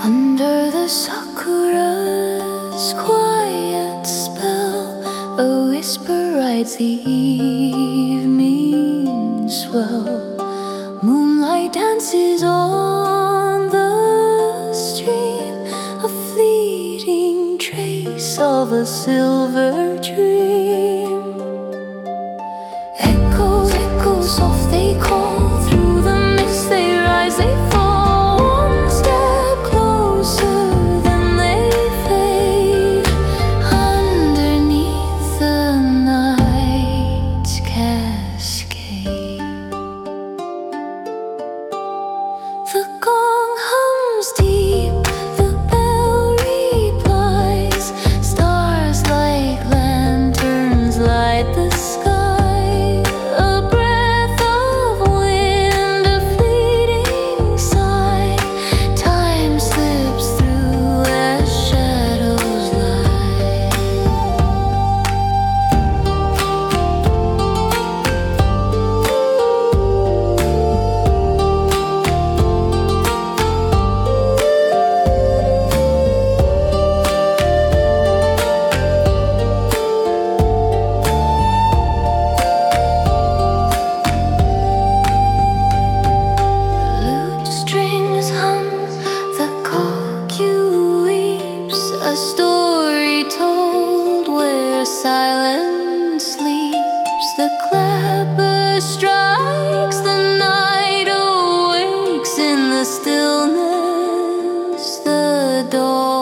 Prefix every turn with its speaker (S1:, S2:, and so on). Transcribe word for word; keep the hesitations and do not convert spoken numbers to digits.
S1: Under the sakura's quiet spell, a whisper rides the evening swell. Moonlight dances on the stream, a fleeting trace of a silver dream. Echoes, echoes soft they call, through the mist they rise, they fall, one step closer, then they fade, underneath the night's cascade. The gong hums deep, the bell replies, stars like lanterns light the sky. A story told where silence sleeps. The clapper strikes, the night awakes in the stillness, the dawn.